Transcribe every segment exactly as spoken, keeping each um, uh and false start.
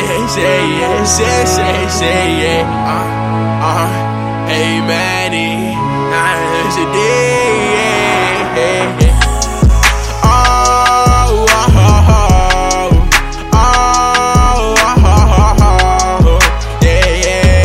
say, say, yeah, say, say, say, yeah. Uh, uh, hey, Manny, uh, it's a day, yeah, yeah, yeah. Oh, oh, oh, oh, oh, oh, oh, yeah,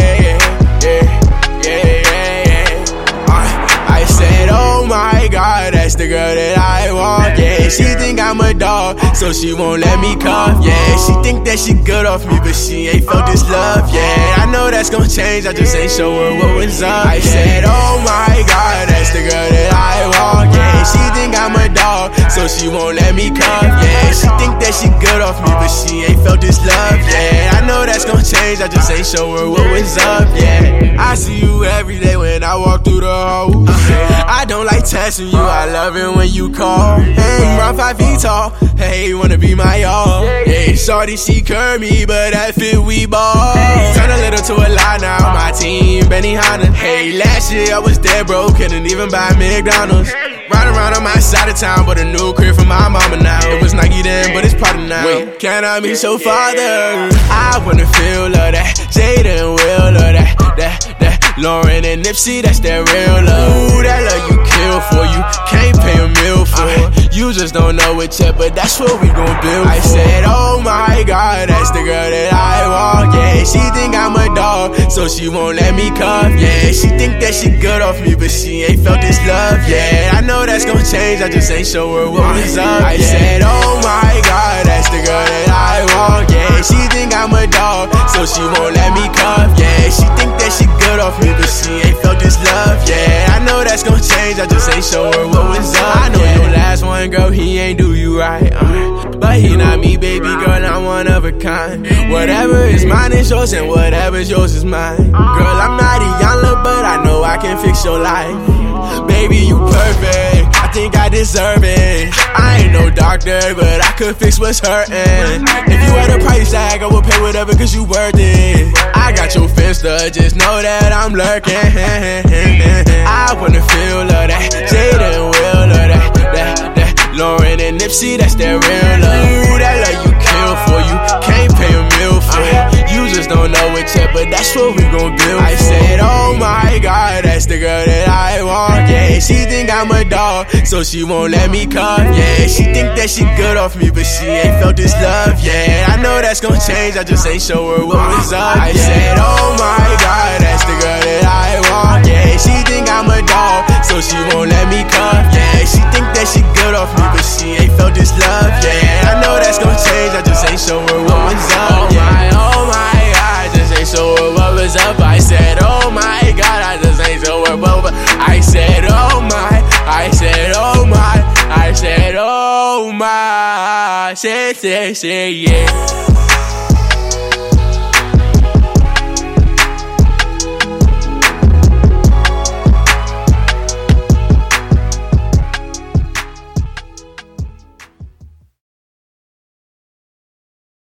yeah, yeah, yeah, yeah, yeah. Uh, I said, oh my God, that's the girl that I want, yeah. She think I'm a dog, so she won't let me cuff, yeah. She think that she good off me, but she ain't felt this love, yeah. I know that's gonna change, I just ain't show her what was up, I said, oh my God, that's the girl that I want, yeah. She think I'm a dog, so she won't let me cuff, yeah. She think that she good off me, but she ain't felt this love, yeah. I know that's gonna change, I just ain't show her what was up, yeah. I see you every day when I walk through the hole. I don't like testing you, I love it when you call. Hey, run five feet tall, hey, wanna be my all. Hey, shorty, she curve me, but that fit we ball. Turn a little to a lot now, my team, Benihana. Hey, last year I was dead broke, couldn't even buy McDonald's. Riding around on my side of town, but a new crib for my mama now. It was Nike then, but it's Prada now. Wait, can I meet your father? I wanna feel of that, Jada and Will of that, that, that. Lauren and Nipsey, that's that real love. Ooh, that love you kill for, you can't pay a meal for. You just don't know it yet, but that's what we gon' build for. I said, oh my God, that's the girl that I want, yeah. She think I'm a dog, so she won't let me cuff, yeah. She think that she good off me, but she ain't felt this love, yeah. I know that's gon' change, I just ain't show her what was up, I said, oh my God, that's the girl that I want, yeah. She think I'm a dog, so she won't let me cuff, yeah. She think that she good off me, but she ain't felt this love, yeah. I know that's gon' change, I just ain't show her what was up. I know your last one, girl, he ain't do you right, uh, but he not me, baby girl, I'm one of a kind. Whatever is mine is yours, and whatever's yours is mine. Girl, I'm not a young look, but I know I can fix your life. Baby, you perfect, I think I deserve it. I ain't no doctor, but I could fix what's hurting. If you had a price tag, I would pay whatever, cause you worth it. I got your Finsta, just know that I'm lurking. I wanna feel of that, Jada and Will of that, that, that. Lauren and Nipsey, that's that real love. Ooh, that love you kill for, you can't pay a meal for. You just don't know it yet, but that's what we gon' build for. I said, oh my God, that's the girl that I want, yeah. She think I'm a dog, so she won't let me cuff, yeah. She think that she good off me, but she ain't felt this love, yeah. I know that's gon' change, I just ain't show her what was up, I said, oh my God, that's the girl that I want, yeah. She think I'm a dog, so she won't let me cuff, yeah. She think that she good off me, but she ain't felt this love, yeah. I know that's gon' change, I just ain't show her what was up, yeah. Oh my, oh my God, I just ain't show her what was up. I said, oh my God, I just ain't show her what was up. I said, oh my, I said, oh my, I said, oh my, say, say, say, yeah.